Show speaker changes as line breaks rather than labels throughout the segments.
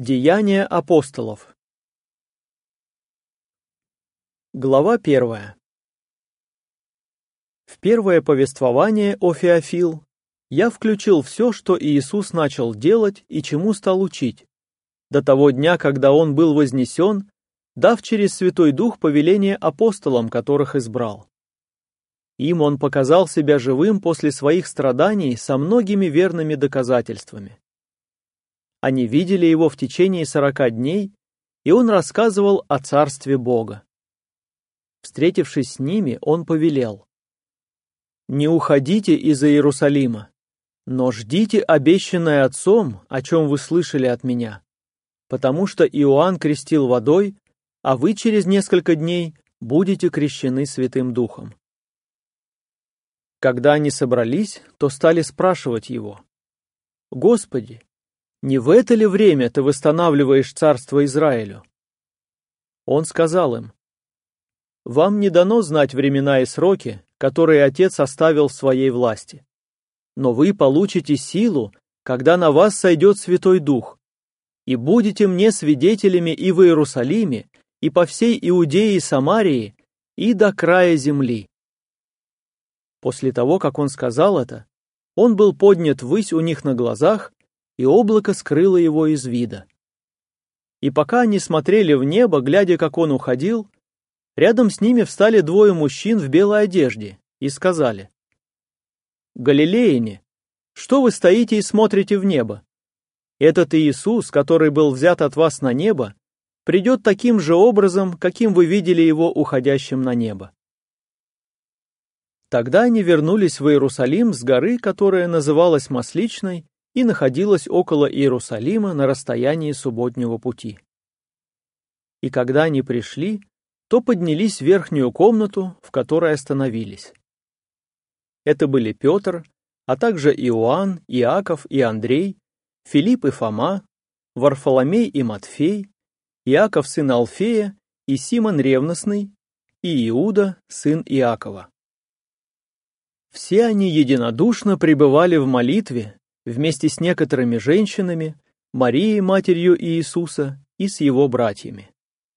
Деяния апостолов. Глава 1. В первое повествование, о Феофил, я включил все, что Иисус начал делать и чему стал учить, до того дня, когда Он был вознесен, дав через Святой Дух повеление апостолам, которых избрал. Им Он показал себя живым после своих страданий со многими верными доказательствами. Они видели Его в течение 40 дней, и Он рассказывал о Царстве Бога. Встретившись с ними, Он повелел: «Не уходите из Иерусалима, но ждите обещанное Отцом, о чем вы слышали от Меня, потому что Иоанн крестил водой, а вы через несколько дней будете крещены Святым Духом». Когда они собрались, то стали спрашивать Его: «Господи, не в это ли время Ты восстанавливаешь царство Израилю?» Он сказал им: «Вам не дано знать времена и сроки, которые Отец оставил в Своей власти. Но вы получите силу, когда на вас сойдет Святой Дух, и будете мне свидетелями и в Иерусалиме, и по всей Иудее и Самарии, и до края земли». После того, как он сказал это, он был поднят ввысь у них на глазах, и облако скрыло его из вида. И пока они смотрели в небо, глядя, как он уходил, рядом с ними встали двое мужчин в белой одежде и сказали: «Галилеяне, что вы стоите и смотрите в небо? Этот Иисус, который был взят от вас на небо, придет таким же образом, каким вы видели его уходящим на небо». Тогда они вернулись в Иерусалим с горы, которая называлась Масличной, и находилась около Иерусалима на расстоянии субботнего пути. И когда они пришли, то поднялись в верхнюю комнату, в которой остановились. Это были Петр, а также Иоанн, Иаков и Андрей, Филипп и Фома, Варфоломей и Матфей, Иаков сын Алфея и Симон Ревностный, и Иуда, сын Иакова. Все они единодушно пребывали в молитве вместе с некоторыми женщинами, Марией, матерью Иисуса, и с его братьями.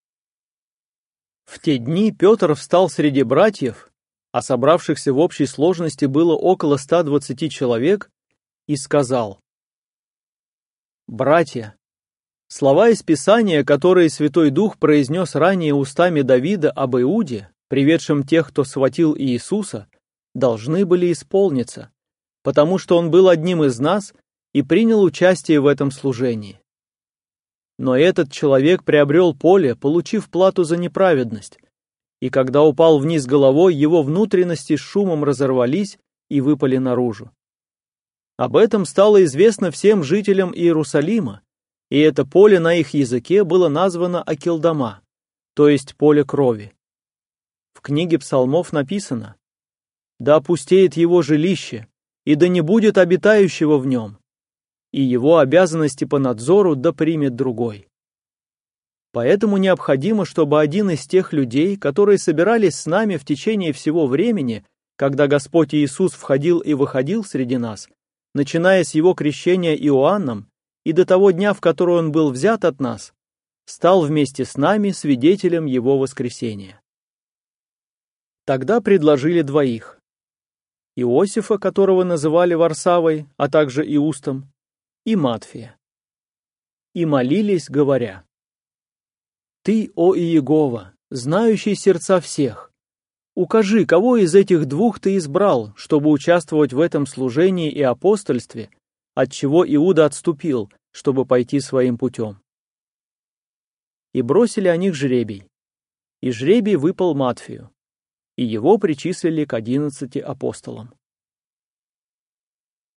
В те дни Петр встал среди братьев, а собравшихся в общей сложности было около 120 человек, и сказал: «Братья, слова из Писания, которые Святой Дух произнес ранее устами Давида об Иуде, приведшем тех, кто схватил Иисуса, должны были исполниться, потому что он был одним из нас и принял участие в этом служении. Но этот человек приобрел поле, получив плату за неправедность, и когда упал вниз головой, его внутренности с шумом разорвались и выпали наружу. Об этом стало известно всем жителям Иерусалима, и это поле на их языке было названо Акелдама, то есть поле крови. В книге Псалмов написано: «Да опустеет его жилище, и да не будет обитающего в нем, и его обязанности по надзору да примет другой». Поэтому необходимо, чтобы один из тех людей, которые собирались с нами в течение всего времени, когда Господь Иисус входил и выходил среди нас, начиная с его крещения Иоанном и до того дня, в который он был взят от нас, стал вместе с нами свидетелем его воскресения. Тогда предложили двоих: Иосифа, которого называли Варсавой, а также Иустом, и Матфия. И молились, говоря: «Ты, о Иегова, знающий сердца всех, укажи, кого из этих двух ты избрал, чтобы участвовать в этом служении и апостольстве, от чего Иуда отступил, чтобы пойти своим путем». И бросили о них жребий, и жребий выпал Матфию, и его причислили к 11 апостолам.